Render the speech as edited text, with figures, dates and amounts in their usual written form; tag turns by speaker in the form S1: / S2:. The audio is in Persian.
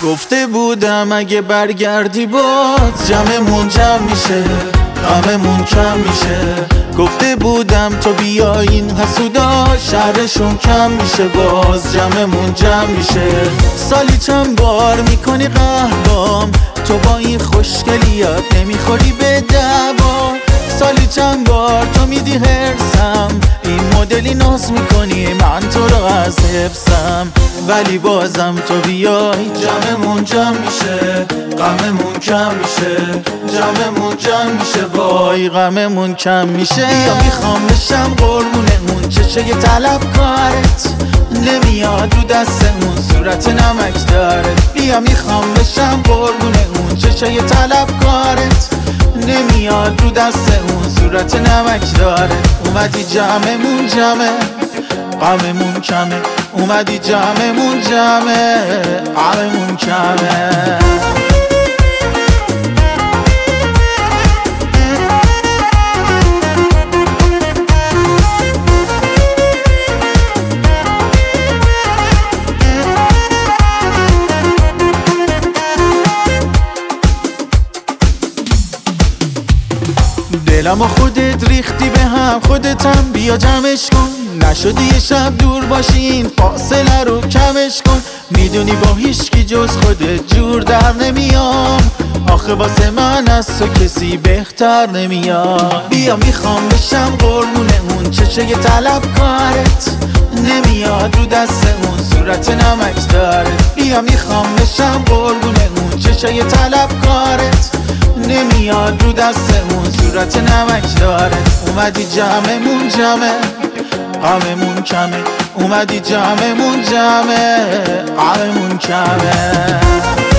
S1: گفته بودم اگه برگردی باز جمعمون جمع میشه، غممون کم میشه. گفته بودم تو بیا این حسودا شرشون کم میشه، باز جمعمون جمع میشه. سالی چند بار میکنی قهربام، تو با این خوشگلیات نمیخوری به دعوا. سالی چند بار تو میدی هرسم، این مدلی ناز میکنی من تو رو از حفظم. ولی بازم تو بیای جمعمون جمع میشه، غممون کم میشه. جمعمون جمع میشه، وای غممون کم میشه. یا میخوام بشم قربونه اون چشه طلبکارت، نمیاد رو دستمون صورت نمک داره. بیا میخوام بشم قربونه اون چشه طلبکارت، نمیاد رو دستمون صورت نمک داره. اومدی جمعمون جمعه، غممون کمه. اومدی جمعمون جمعه، غممون کمه. دلم و خودت ریختی به هم، خودتم بیا جمعش کن. نشدی یه شب دور باشی این فاصله رو کمش کن. میدونی با هیچکی جز خودت جور در نمیام، آخه واسه من از تو کسی بهتر نمیاد. بیا میخوام بشم قربونه اون چشه طلبکارت، نمیاد رو دستمون صورت نمک داره. بیا میخوام بشم قربونه اون چشه طلبکارت، نمیاد رو دستمون صورت نمک داره. اومدی جمعمون جمعه، غممون کمه. اومدی جمعمون جمعه، غممون کمه.